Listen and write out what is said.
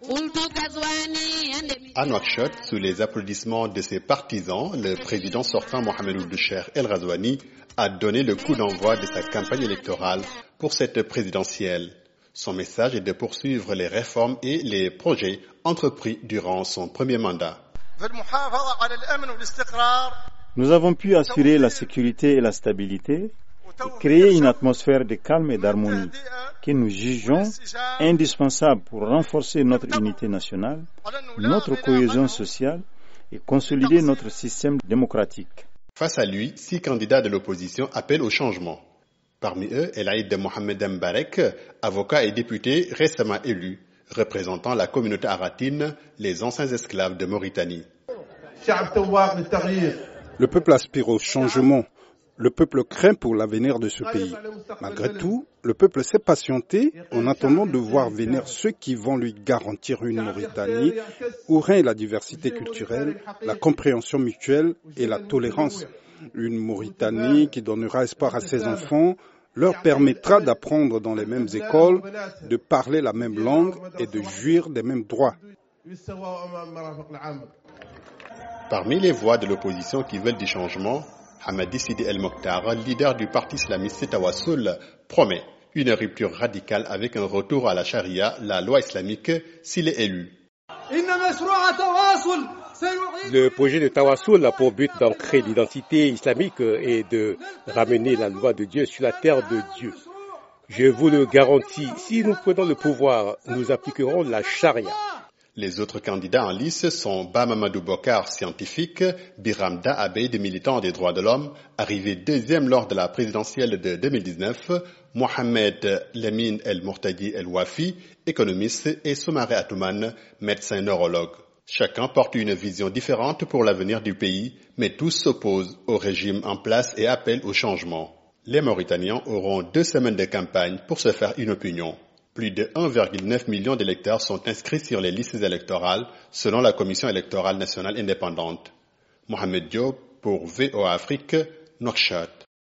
À Nouakchott, sous les applaudissements de ses partisans, le président sortant Mohamed Ould Cheikh El Ghazouani a donné le coup d'envoi de sa campagne électorale pour cette présidentielle. Son message est de poursuivre les réformes et les projets entrepris durant son premier mandat. Nous avons pu assurer la sécurité et la stabilité et créer une atmosphère de calme et d'harmonie que nous jugeons indispensable pour renforcer notre unité nationale, notre cohésion sociale et consolider notre système démocratique. Face à lui, 6 candidats de l'opposition appellent au changement. Parmi eux, El Aïd Mohamed Mbarek, avocat et député récemment élu, représentant la communauté aratine, les anciens esclaves de Mauritanie. Le peuple aspire au changement. Le peuple craint pour l'avenir de ce pays. Malgré tout, le peuple s'est patienté en attendant de voir venir ceux qui vont lui garantir une Mauritanie où règne la diversité culturelle, la compréhension mutuelle et la tolérance. Une Mauritanie qui donnera espoir à ses enfants, leur permettra d'apprendre dans les mêmes écoles, de parler la même langue et de jouir des mêmes droits. Parmi les voix de l'opposition qui veulent du changement, Hamadi Sidi El Mokhtar, leader du parti islamiste Tawassul, promet une rupture radicale avec un retour à la charia, la loi islamique, s'il est élu. Le projet de Tawassul a pour but d'ancrer l'identité islamique et de ramener la loi de Dieu sur la terre de Dieu. Je vous le garantis, si nous prenons le pouvoir, nous appliquerons la charia. Les autres candidats en lice sont Bamamadou Bokar, scientifique, Biram Da Abeid, militant des droits de l'homme, arrivé deuxième lors de la présidentielle de 2019, Mohamed Lemine El Mourtadi El Wafi, économiste, et Soumaré Atouman, médecin neurologue. Chacun porte une vision différente pour l'avenir du pays, mais tous s'opposent au régime en place et appellent au changement. Les Mauritaniens auront 2 semaines de campagne pour se faire une opinion. Plus de 1,9 million d'électeurs sont inscrits sur les listes électorales selon la Commission électorale nationale indépendante. Mohamed Diop pour VOA Afrique, Nouakchott.